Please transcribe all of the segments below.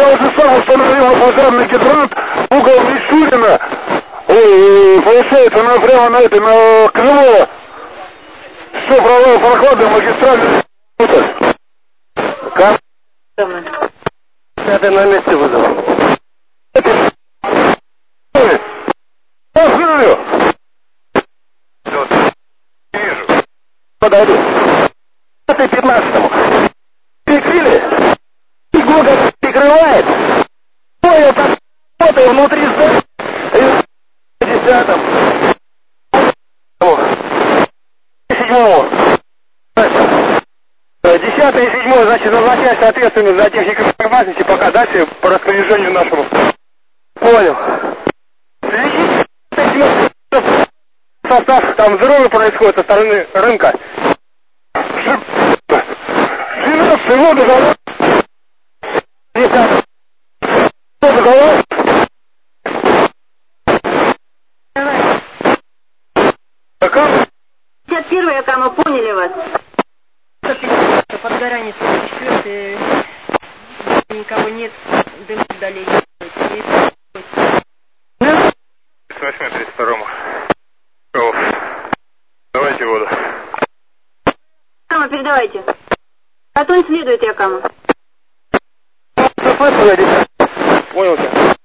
я уже сам установил пожарный гидрант, угол Мичурина, получается, прямо на этой, на крыло. Все, прокладываем магистральный. Как? Это на месте вызов. Я знаю. Вижу. Подойду. Это 15-му. Прикрыли. И Гоголь прикрывает. Понял, так работаю внутри здания. 10-м. 7-му. 10-й и 7-й, значит, назначаешь ответственность за технику безопасности, пока дальше по распоряжению нашему. Понял. Состав, там взрывы происходят со стороны рынка. 12-й, воду голова. 10-й. Воду голова. 51-я кама, поняли вас? Подгорание 44-й, никого нет, дым удаления. 8-32-му. Давайте воду. Кама, передавайте. Потом следует я кама. Понял тебя.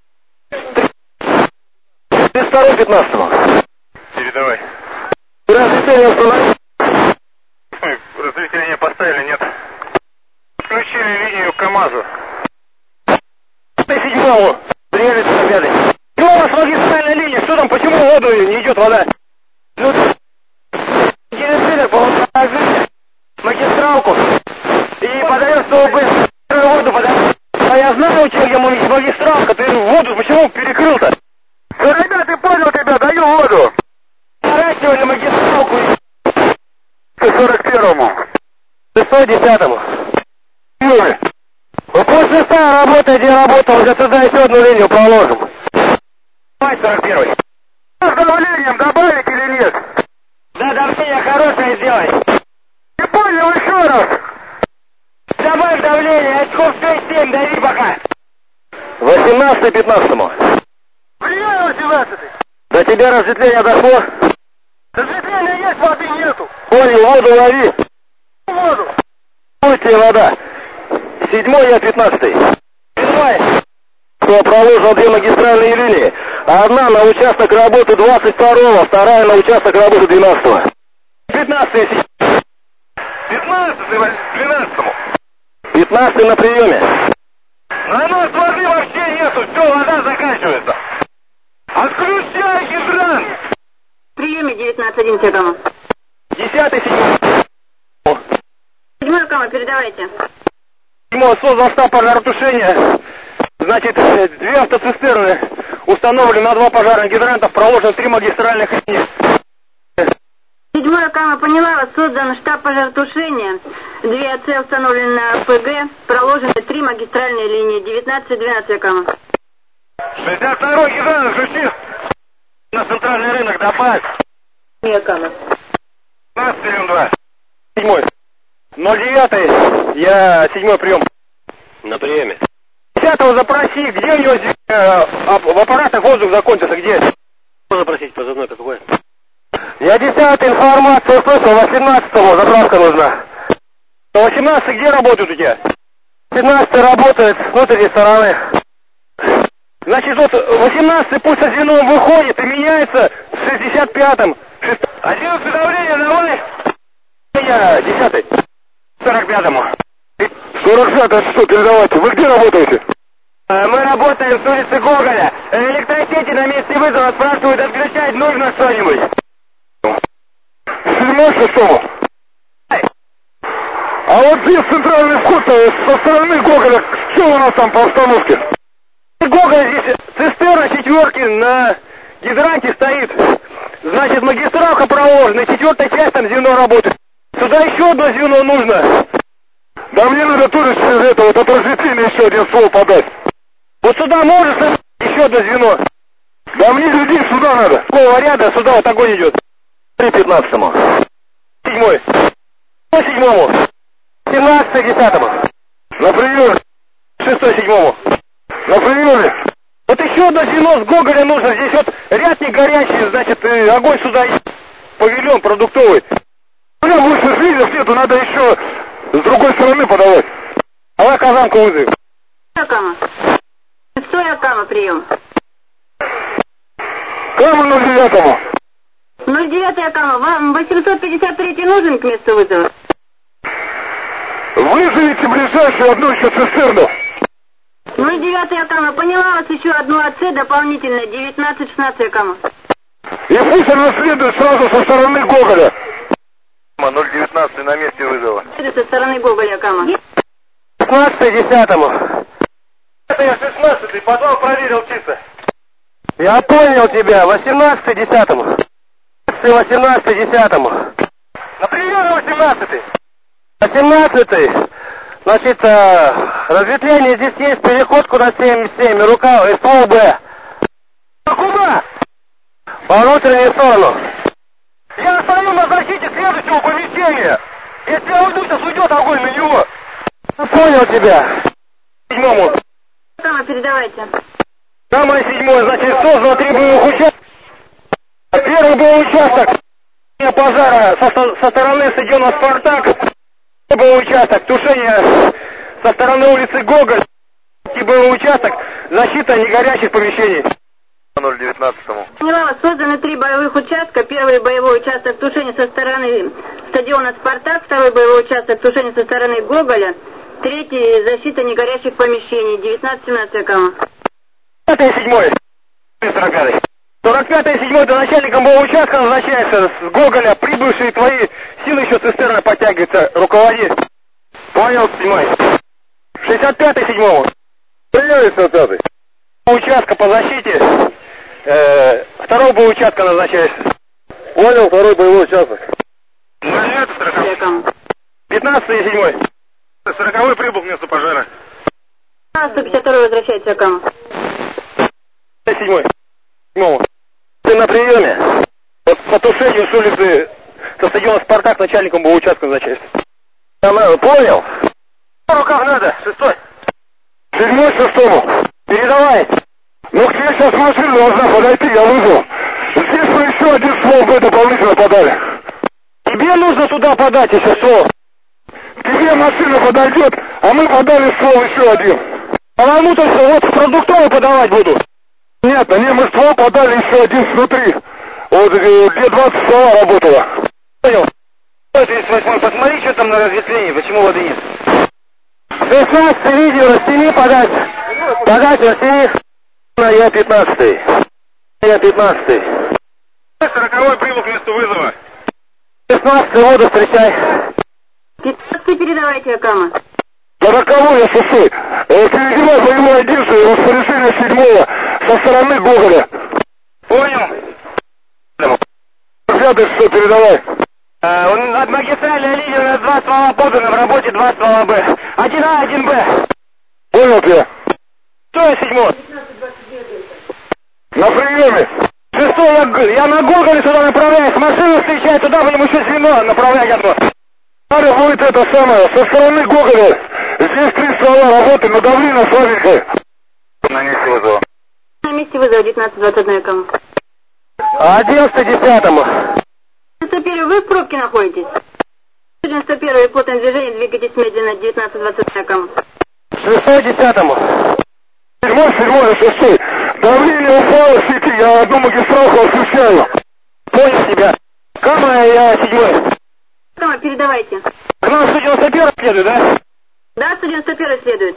32-15-му. Передавай. Разрешение установить. Разрешение поставили, нет. Подключили линию к КамАЗу. 7-му. Приедет победы. У вас магистральная линия, что там, почему в воду не идет вода? Ну, положили магистралку и подает, чтобы воду подать. А я знаю, у тебя магистралка, ты воду почему перекрыл-то? Когда ты понял тебя, даю воду. Наращивали магистралку. 41-му. 610-му. Ну пусть шестая работает, где работал, уже туда еще одну линию проложим. Давай 41-й. С давлением добавить или нет? Да, давление хорошее сделай. Не понял еще раз. Добавь давление, очков 6-7, дави пока. 18-й, 15-му. Влияю 18-й. До тебя разветвление дошло? Разветвление есть, воды нету. Понял, воду лови. Воду. Будьте вода. 7-й, я 15-й. Понимаешь? Что проложено две магистральные линии. Одна на участок работы 22-го, вторая на участок работы 12-го. 15-й. 15-й, 12-му. 15-й на приеме. На нас воды вообще нету, все, вода заканчивается. Отключай гидрант. В приеме 19-11 кама. 10-й, 7-й. 7-я кама, передавайте. 7-й создан штаб пожаротушения. Значит, две автоцистерны установлены на 2 пожарных гидрантов, проложено 3 магистральных линии. 7-я кама, поняла вас, создан штаб пожаротушения. 2 АЦ установлены на ПГ, проложены 3 магистральные линии. 19-12 кама. 62-й гидрант, включи. На центральный рынок добавь. 7-я кама. 15-2. 7-й. 09-й, я 7-й прием. На приеме. 10-го запроси, где у него в аппаратах воздух закончился, где? Можно запросить позывной какой? Я 10-й информацию услышал, 18-го заправка нужна. 18-й где работают у тебя? 17-й работает с внутренней стороны. Значит, вот 18-й пусть со звеном выходит и меняется с 65-м. 11 давление, давай. Я 10-й. 45-му. 45-й, что, передавайте. Вы где работаете? Мы работаем с улицы Гоголя. Электросети на месте вызова спрашивают, отключать нужно что-нибудь. 7-й, 6-му. А вот здесь центральный вход со стороны Гоголя. Что у нас там по обстановке? Гоголь здесь цистерна 4-ки на гидранте стоит. Значит, магистралка проложена, 4-я часть там звено работает. Сюда еще одно звено нужно. Да мне надо тоже через это вот от разветвления еще один ствол подать. Вот сюда можешь еще одно звено. Да мне людей сюда надо. Какого ряда сюда вот огонь идет. 3-15-му. 7-й. 7-му. 17-й, 10-му. На прием. 6-й, 7-му. до звено с Гоголя нужно. Здесь вот ряд не горячий, значит, огонь сюда и павильон продуктовый. Прям лучше жильцев нету, надо еще с другой стороны подавать. Давай казанку вызовем. Акама. 100 Акама, прием. Кому 09-му? 09 Акама, вам 853 нужен к месту вызова? Вызовите ближайшую одну еще цистерну. 09 Акама, поняла вас, еще одну АЦ дополнительно, 19-16 Акама. И пусть она следует сразу со стороны Гоголя. 019 на месте вызова. Со стороны Гоголя Акама. 16-10. Это я 16-й, подвал проверил чисто. Я понял тебя, 18-10. 18-10. На прием 18-й. 18-й. Значит, разветвление здесь есть, переход куда 77, рука, ствол Б. А куда? По внутренней сторону. Я стою на защите следующего помещения. Если я уйду, сейчас уйдет огонь на него. Понял тебя. 7-му. Акама, передавайте. Самое 7-е, значит, создано 3 боевых участка. Первый боевой участок пожара со стороны стадиона «Спартак». Боевой участок, тушение со стороны улицы Гоголь. Боевой участок, защита негорящих помещений. 019-му. Поняла вас, созданы 3 боевых участка. Первый боевой участок тушения со стороны стадиона «Спартак», второй боевой участок тушения со стороны Гоголя, третий защита негорящих помещений, 19-17 Акама. 5-й 7-й. 45-й 7-й до начальника боевого участка назначается с Гоголя. Прибывшие твои силы еще цистерна подтягиваются. Руководи. Понял, 7-й. 65-й 7-му. Прием 65-й. Участка по защите. Второго боевого участка назначается. Понял, второй боевой участок. 15-й 7-й. 40-й прибыл к месту пожара. 152 возвращается Акама. 7-й. 7-му. Ты на приеме. Вот по тушению с улицы со стадиона «Спартак» начальником боевого участка назначается. Понял? В руках надо, 6-й. 7-й 6-му. Передавай. Ну к тебе сейчас машина должна подойти, я вызову. Здесь мы еще один ствол Б дополнительно подали. Тебе нужно туда подать еще ствол. К тебе машина подойдет, а мы подали ствол еще один. А вам то вот в продуктовый подавать буду. Нет, не, мы ствол подали еще один снутри. Вот где 20 ствола работало. Понял? 38-й, посмотри, что там на разветвлении, почему воды нет. 16-й видео, растяни подать. Подать, растяни. Я 15-й. Я 15-й. 40-й прибыл к месту вызова. 16-й воду встречай. 15-й передавайте Акама. 40-й я 6-й. Передавай боевой одиннадцатый распоряжение 7-го со стороны Гоголя. Понял? 5-й 6-й передавай. От магистральной линии у нас 2 ствола поданы, в работе 2 ствола Б. 1А, 1Б. Понял тебя. 100-й 7-й. На приеме. 6-й я на Гоголе туда направляюсь. Машину встречаю, туда будем еще звено направлять одно. Надо будет это самое, со стороны Гоголя. Здесь 3 ствола работы, но давление слабенькое. На месте вызова. На месте вызова 19-21 Акама. 11-10-му. 91 вы в пробке находитесь? 91 плотное движение, двигайтесь медленно, 19-21 Акама. 6-10-му. 7-й, 6-й. Давление упало в сети, я одну магистралку отключаю. Понял тебя. Кама, я 7-й. Акама, передавайте. К нам 191 следует, да? Да, 191 следует.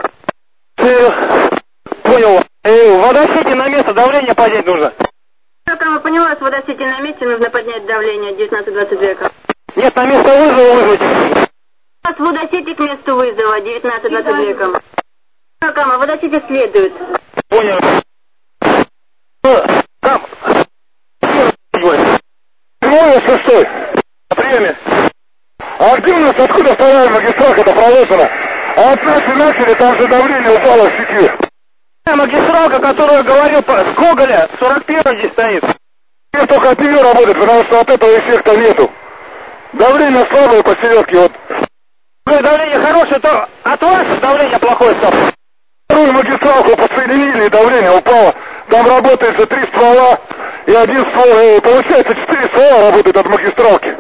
Понял. Водосети на место, давление поднять нужно. Акама, поняла, с водосети на месте нужно поднять давление, 19-22 Акама. Нет, на место вызова вызвать. С водосети к месту вызова, 19-22 Акама. Акама, водосети следует. Понял. Там. 7-й, 6-й. На приеме. А где у нас, откуда вторая магистралка-то проложена? А от нас и начали, там же давление упало в сети. Магистралка, которую я говорил, с Гоголя, 41 здесь стоит. Нет, только от нее работает, потому что от этого эффекта нету. Давление слабое по селедке, вот. Когда давление хорошее, то от вас давление плохое стало. Вторую магистралку подсоединили, и давление упало. Там получается 4 ствола работают от магистралки.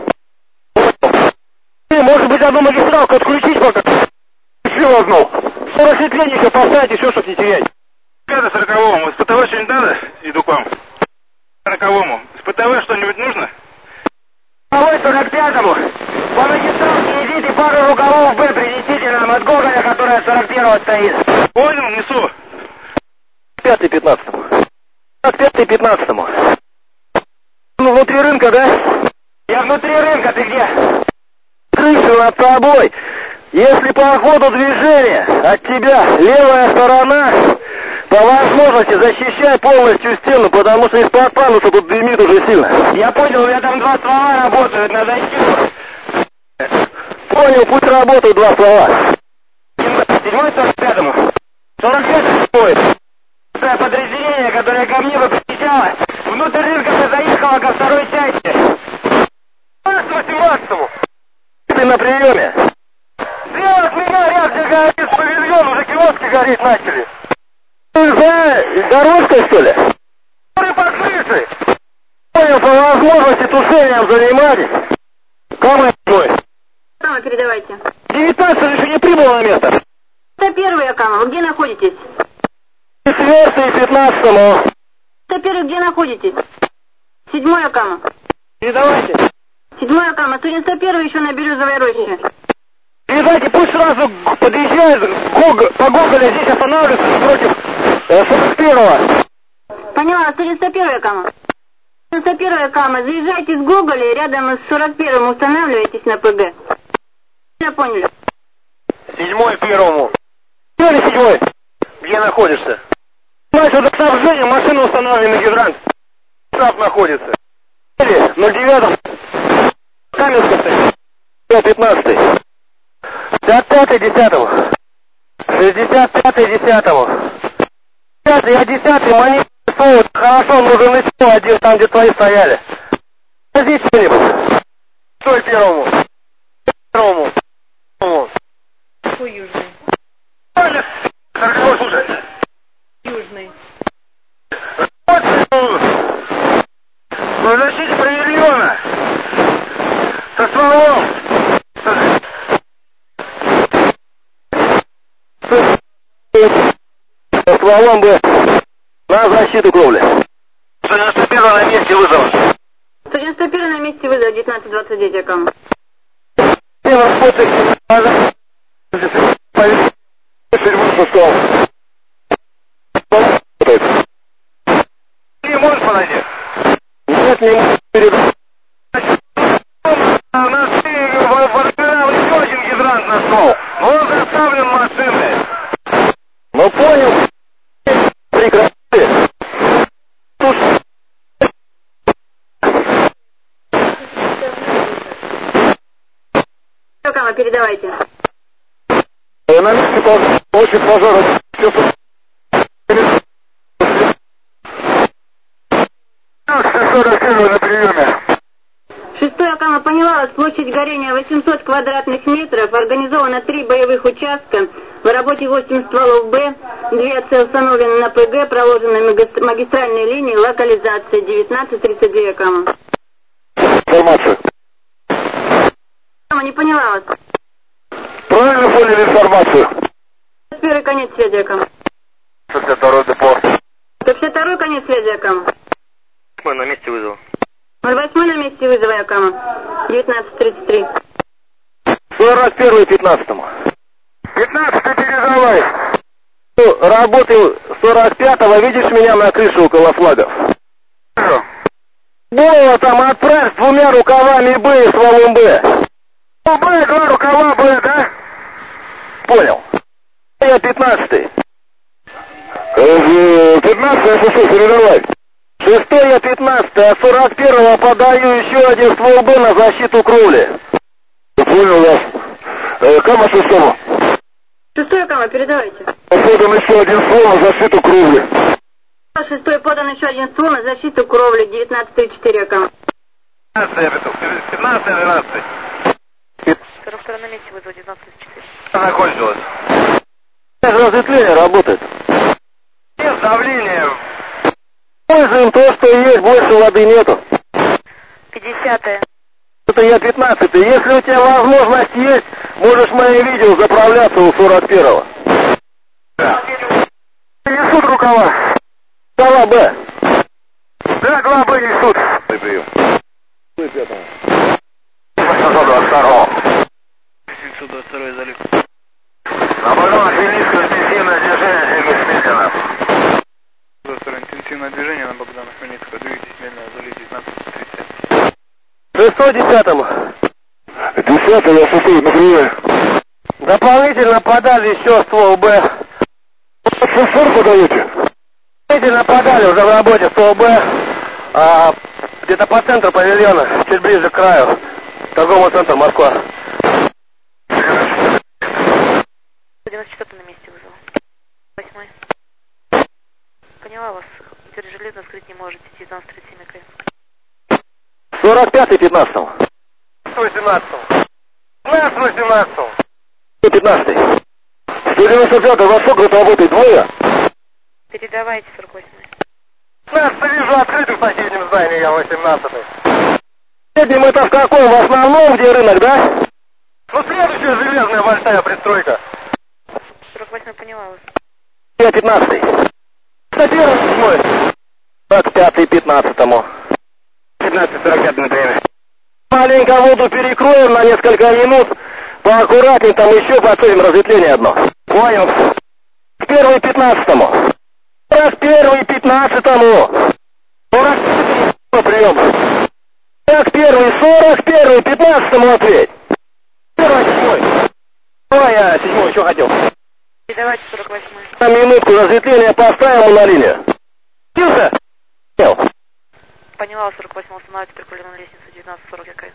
Может быть, одну магистралку отключить пока? Все одну. Осветление еще поставить, еще чтоб не терять. 40-му. С ПТВ что-нибудь надо? Иду к вам. 40-му. С ПТВ что-нибудь нужно? 45-му. По магистралке идите, пару рукавов Б принесите нам от Гоголя, которая 41-го стоит. Понял, несу. 5-15-му. 5-15-му. Ну, внутри рынка, да? Я внутри рынка, ты где? Крышу над тобой. Если по ходу движения от тебя левая сторона, по возможности защищай полностью стену, потому что из-под пануса тут дымит уже сильно. Я понял, у меня там 2 ствола работают на защиту. Понял, пусть работают 2 ствола. 7-й 45-му. 45-й стоит. Подразделение, которое ко мне бы приезжало, внутрь рынка заехало ко второй части. 18-му. Ты на приеме. Слева от меня ряд, где горит павильон, уже киоски гореть начали. За дорожкой, что ли? Под крышей. Понял, по возможности тушением занимались. Камера мой. Акама, передавайте. 19 еще не прибыл на место. Это первый Акама, вы где находитесь? 4-й и 15-му. Это первый, где находитесь? 7-й Акама. Передавайте. 7-й Акама, 191 еще на Березовой роще. Передайте, пусть сразу подъезжает по Гоголя, здесь останавливается против 41-го. Поняла, 191 Акама. 191 Акама, заезжайте с Гоголя, рядом с 41-м устанавливаетесь на ПГ. Я поняли. 7-й 1-му. Где 7-й? Где находишься? Значит, до снабжения машину установлена на гидрант. САП находится. Или 09-м. Каменская стоит. 15-й. 55-й 10-му. 65-й 10-му. Я 10-й, монет стоит. Хорошо, нужен еще один, там где твои стояли. Здесь что-нибудь. 101-му. 1-му. Какой южный? Понял. 40-й, слушай. Южный. На защите павильона. Со стволом. Со стволом бы на защиту кровли. 191 на месте вызова. 191 на месте вызова, 1929 Акама. Все работы. Не можешь подойти? Нет, не могу передать. У нас подбирал еще один гидрант на стол. Он заставлен машиной. Ну понял. Прекрати. Акама, передавайте. На месте очень пожара. На приеме. 6-й Акама, поняла вас, площадь горения 800 квадратных метров, организовано 3 боевых участка, в работе 8 стволов Б, 2 АЦ установлены на ПГ, проложены магистральные линии, локализация 1932 Акама. Информацию. Акама, не поняла вас. Правильно поняли информацию? 101 конец связи Акама. 62 депо. 152 конец связи Акама. Мы на месте вызова. 08 на месте вызова Акама. 1933. 41 15-му. 15-й передавай. Работаю 45-го, видишь меня на крыше около флагов? Было там отправь с 2 рукавами Б и стволом Б. Б, 2 рукава Б, да? Понял. Я 15-й. 15-й, это что, передавай? 6-й я 15-й, а 41-го подаю еще один ствол Б на защиту кровли. Понял вас. Кама 6-му. 6-й Акама, передавайте. Подан еще один ствол на защиту кровли. 6-й подан еще один ствол на защиту кровли, 1934 Акама. 15-й, я петух. 15-й, 12-й. 42 на месте вызова, 1934. Она кончилась. Разветвление работает. Нет давления. Используем то, что есть, больше воды нету. 15. Если у тебя возможность есть, можешь мои видео заправляться у 41-го. Несут рукава. Рукава Б. Да, 2 Б несут. Прием. 722 залив. Наблюдалось интенсивное движение, двигайтесь медленно. Интенсивное движение на Богдана Хмельницкого, двигайтесь медленно, залив 19:30. 610-му. 10-й, я 6-й, на приеме. Дополнительно подали еще ствол Б. СССР подаете? Дополнительно подали, уже в работе ствол Б. Где-то по центру павильона, чуть ближе к краю. Торговый центр Москва. 94 на месте вызвал. 8. Поняла вас. Теперь железно скрыть не можете. 19:37 КМ. 45-й 15-м. 18-м. 18-м. 15-й. 195-й, восток, это работает двое. Передавайте 48-й. 15-й вижу открытый в соседнем здании, я 18-й. Соседнем это в каком? В основном, где рынок, да? Ну, следующая железная большая пристройка. 48-й поняла вас. Я 15-й. 101-й, 7-й. 25-й, 15-му. 15:45 на время. Маленько воду перекроем на несколько минут. Поаккуратнее, там еще подсудим разветвление одно. Понял. 41-й, 15-му. 41-й, 15-му. 41-й, прием. 41-й, 41-й, 15-му ответь. 1-й, 7-й. Ой, я 7-й, что хотел? Передавайте 48-й. На минутку разветвление поставим на линию. Тился? Понял. Поняла вас 48-й. Устанавливайте прикольную лестницу 19:40 КМ.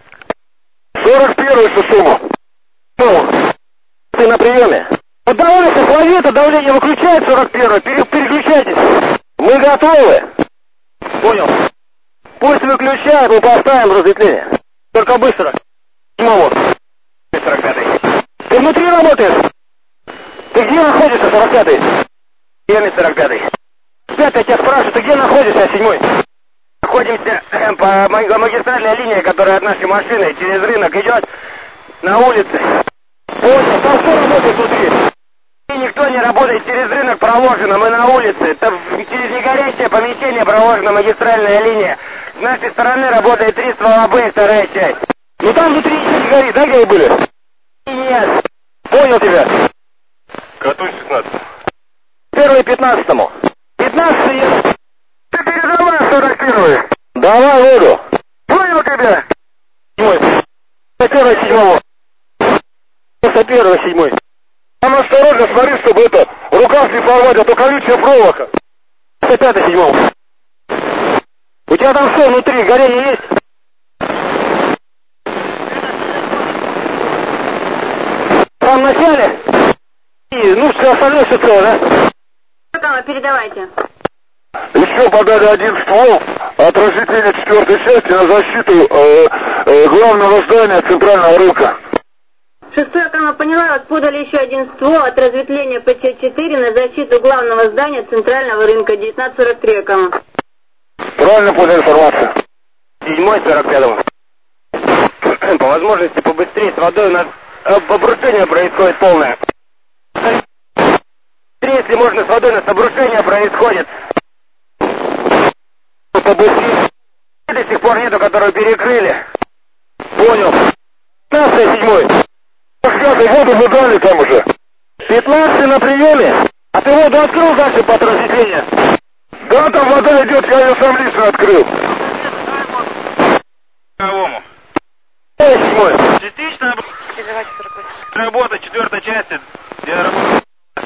41-й, 6-му. Ну, ты на приеме. Поддавайся, планета, давление выключает 41-й, переключайтесь. Мы готовы. Понял. Пусть выключают, мы поставим разветвление. Только быстро. 7-му. 45-й. Ты внутри работаешь? Ты где находишься, 45-й? Я 45-й. 5-й, я тебя спрашиваю, ты где находишься, 7-й? Находимся по магистральной линии, которая от нашей машины через рынок идет на улице. Понял, там кто работает внутри? И никто не работает, через рынок проложено, мы на улице. Там через негорящее помещение проложена магистральная линия. С нашей стороны работает 3 ствола Б и 2-я часть. Ну там внутри ничего не горит, да, где вы были? Нет. Понял тебя. Готовь 16. 1-й, 15-му. 15-й я... Ты передавай 41-й. Давай воду. Понял тебя. 7-й. 1-й, 7-му. 1-й, 7-й. Там осторожно, смотри, чтобы это, рукав не порвать, а то колючая проволока. 5-й, 7-му. У тебя там что внутри, горение есть? Там в начале? И, ну, все остальное все целое, да? Передавайте. Еще подали 1 ствол от разветвления 4-й части на защиту главного здания центрального рынка. 6-я кама поняла, вас подали еще 1 ствол от разветвления ПЧ-4 на защиту главного здания центрального рынка 19:43 кама. Правильно понял информацию. 7-й, 45-му. По возможности побыстрее с водой у нас обрушение происходит полное. Если можно, с водой у нас обрушение происходит. Побыстрее. До сих пор нету, которую перекрыли. Понял. 15-й, 7-й. 5-й, воду мы дали там уже. 15-й на приеме. А ты воду открыл дальше под разветвление? Да, там вода идет, я ее сам лично открыл. Кому? 7-й. Частично Передавайте 48-й. работа 4-й части. Я работаю.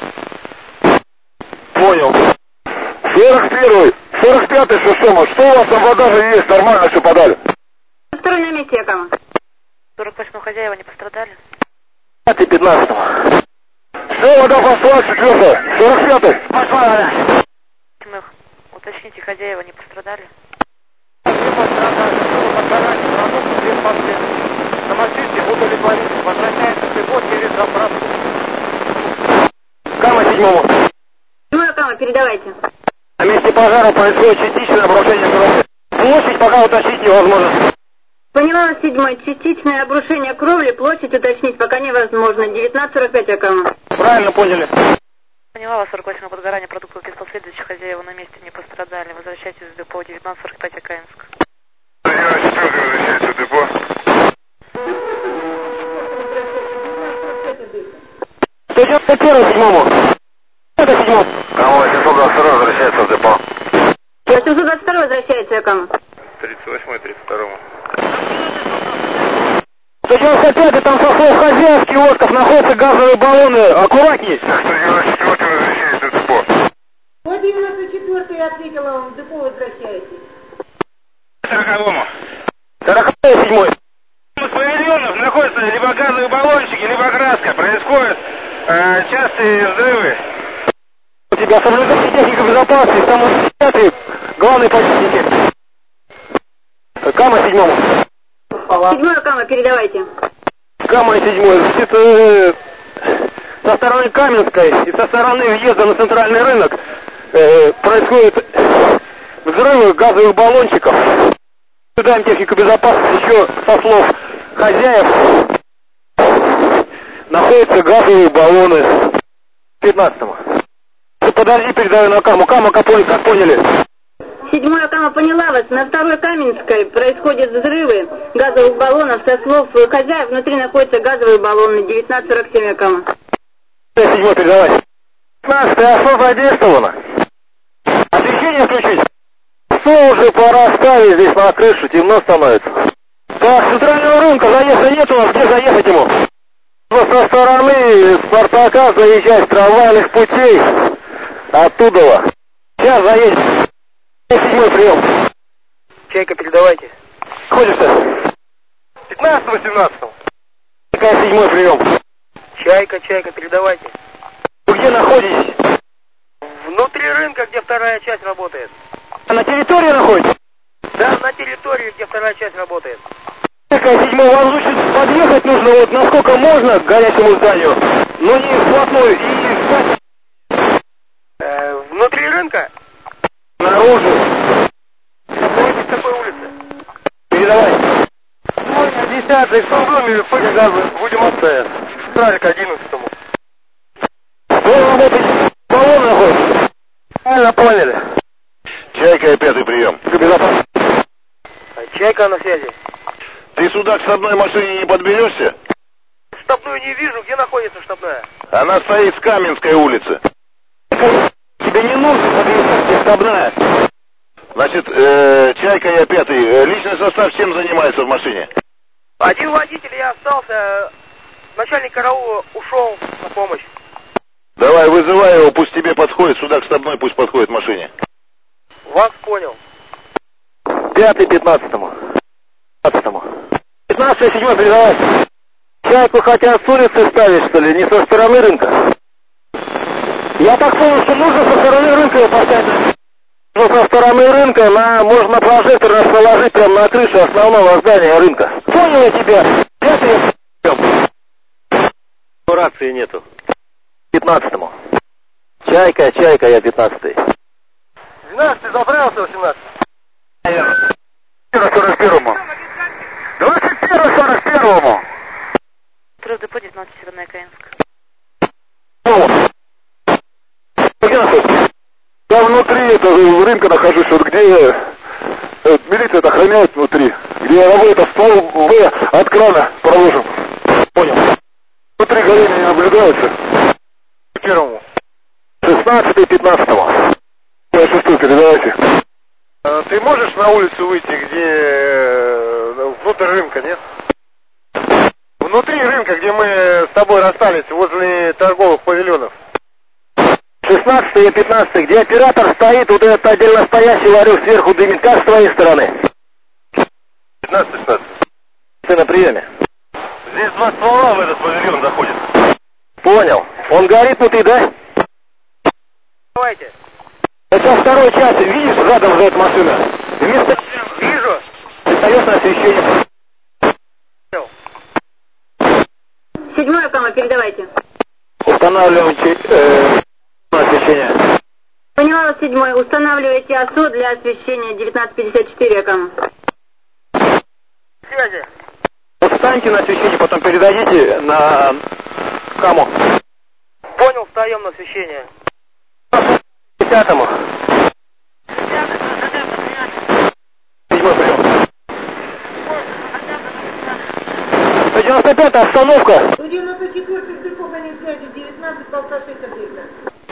Понял. 41-й. 45-й, 6-му. Что у вас там вода же есть? Нормально все подали. Второй на месте, кама. 48-й хозяева не пострадали? 5-й, 15-му. Все, вода пошла, 4-й. 45-й. Пошла вода. Уточните, хозяева не пострадали? Кама 7-му. 7-я кама, передавайте. На месте пожара происходит частичное обрушение кровли. Площадь пока утащить невозможно. Поняла вас 7-й. Частичное обрушение кровли, площадь уточнить пока невозможно. 19:45 АКМ. Правильно поняли. Поняла вас 48 подгорание продуктов без последующих, хозяева на месте не пострадали. Возвращайтесь в депо 19:45 АКМСК. Возвращается в депо. 191 седьмому. Это седьмому. Кому 822 возвращается в депо. 822 возвращается АКМ. 38-й, 32-му. 195 там со слов хозяев киосков находятся газовые баллоны. Аккуратней. 194 возвращается в депо. 194 ответила вам, в депо возвращаетесь. 40-му. 47-й. С павильонов находятся либо газовые баллончики, либо краска. Происходят частые взрывы. У тебя соблюдайте технику безопасности, там вот главные позиции. Кама 7-му. 7-й АКМ, передавайте. Кама 7-й. Со стороны Каменской и со стороны въезда на центральный рынок происходят взрывы газовых баллончиков. Соблюдаем технику безопасности, еще со слов хозяев находятся газовые баллоны. 15-му. Подожди, передаю на Каму. Кама, как поняли? 7-й АКМ поняла вас. На 2-й Каменской происходят взрывы газовых баллонов. Со слов хозяев внутри находятся газовые баллоны. 19:47 АКМ. 7-й передавай. 15-й, АСО задействовано. Освещение включить. АСО уже пора ставить здесь на крышу, темно становится. Так, с центрального рынка заезда нет у нас, где заехать ему? Со стороны Спартака заезжать с трамвайных путей. Оттуда. Сейчас заедем. 7-й прием. Чайка, передавайте. Ходишься? 15-го, 17-го. Какая 7-й прием? Чайка, передавайте. Вы где находитесь? Внутри рынка, где вторая часть работает. А на территории находитесь? Да, на территории, где вторая часть работает. Какая 7-й? Вам лучше подъехать нужно вот насколько можно к горячему зданию, но не вплотную и Внутри рынка? наружу. Находитесь в какой улице? Передавай. Сегодня 10-й в том доме, будем отстоять. Тралик 11-му. Вы работаете, баллон находится? Правильно поняли. Чайка и 5-й прием. Безопасно. Чайка на связи. Ты сюда к штабной машине не подберешься? Штабную не вижу. Где находится штабная? Она стоит с Каменской улицы. Тебе не нужно подъезжать, где штабная. Значит, Чайка и 5-й. Личный состав чем занимается в машине? Один водитель, я остался. Начальник караула ушел на помощь. Давай, вызывай его, пусть тебе подходит. Сюда к штабной пусть подходит к машине. Вас понял. 5-й 15-му. 15-му. 15-й 7-й передавай. Чайку хотят с улицы ставить, что ли, не со стороны рынка? Я так понял, что нужно со стороны рынка его поставить. Со стороны рынка можно прожектор расположить прямо на крыше основного здания рынка. Понял я тебя. 5-й прием. Рации нету. 15-му. Чайка, я 15-й. 12-й заправился, 18-й. 41-му. 21-41-му. Трёх депо 19 Северная АКМСК. Где находишься? Я внутри этого рынка нахожусь, вот где милиция охраняет внутри. Где работает ствол В от крана проложен. Понял. Внутри горение наблюдается. Первому. 16-й 15-му. 6-й передавайте. Ты можешь на улицу выйти, где внутрь рынка, нет? Внутри рынка, где мы с тобой расстались, возле торговых павильонов. 16-й и 15-й, где оператор стоит, вот этот отдельно стоящий ларек сверху дымит, как с твоей стороны? 15-16. Ты на приеме. Здесь 2 ствола в этот павильон заходит. Понял. Он горит внутри, да? Давайте. Это второй часть, видишь, задом за эта машина? Вместо... Вижу. Остается освещение. 7-й АКМ, передавайте. Устанавливаем освещение. Поняла вас 7-й. Устанавливайте АСО для освещения 19:54 АКМ. связи. Вот встаньте на освещение, потом передадите на каму. Понял, встаем на освещение. 10-му. 7-й прием. 95-я остановка. 94-й стык огненной связи, 19, полтора 6 объекта.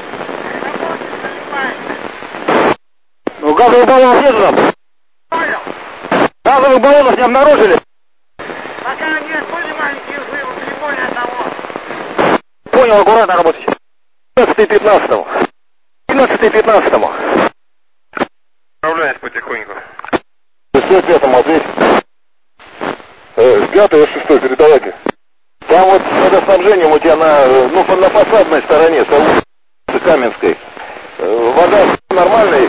Ну, газовых баллонов нету там? Понял. Газовых баллонов не обнаружили? Пока нет, были маленькие взрывы, не более того. Понял, аккуратно работать. 15-15. 17-15. Отправляюсь потихоньку. 65-му ответь. 5-й и 6-й передавайте. Там вот с водоснабжением у тебя на фасадной стороне, с улицы Каменской. Вода нормальная?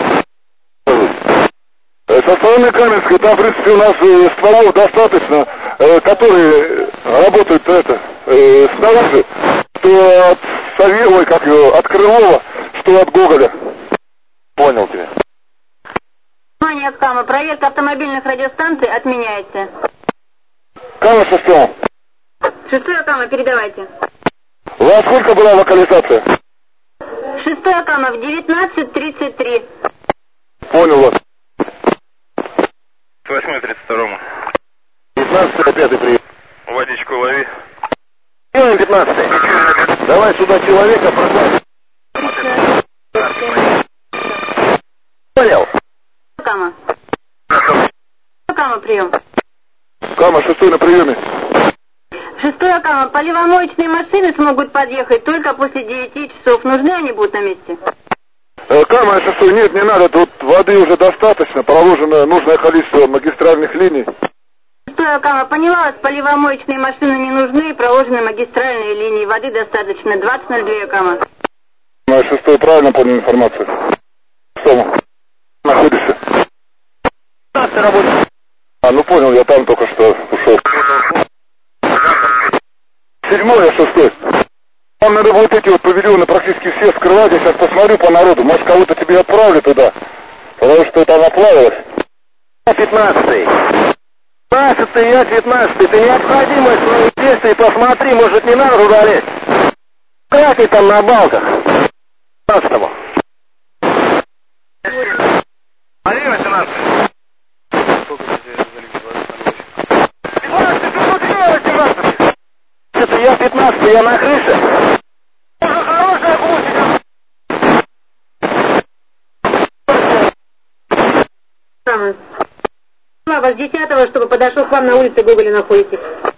Со стороны Каменской, там, в принципе, у нас стволов достаточно, которые работают снаружи, что от Савеловой, от Крылова, что от Гоголя. Понял тебя. Внимание, Кама, проверка автомобильных радиостанций отменяется. Кама 6-му. 6-й Акама, передавайте. У вас сколько была локализация? 6-й Акама в 19:33. Понял вас. 8-32. 15-5 прием. Водичку лови. 15. Давай сюда человека просадим. Понял. Акама. Акама, прием. Кама 6-й на приеме. 6-й Акама, поливомоечные машины смогут подъехать только после 9 часов. Нужны они будут на месте? Кама 6-й, нет, не надо, тут воды уже достаточно, проложено нужное количество магистральных линий. 6-й Акама, поняла вас, поливомоечные машины не нужны, проложены магистральные линии, воды достаточно. 20:02 Акама. Кама 6-й, правильно понял информацию. 6-му. Находишься? 15 работает. Ну понял, я там только что ушел. 7-й, а 6-й. Там надо вот эти вот павильоны практически все скрывать. Я сейчас посмотрю по народу. Может, кого-то тебе отправлю туда. Потому что там оплавилось. 15-й. 15-й, я 15-й. Ты необходимость своих действий посмотри. Может, не надо туда лезть. Кракай там на балках. 15-му. Лови 18. Это я 15-й, я на крыше. Уже хорошая площадь. Акама. Вас 10-го, чтобы подошел к вам на улице Гоголя находитесь.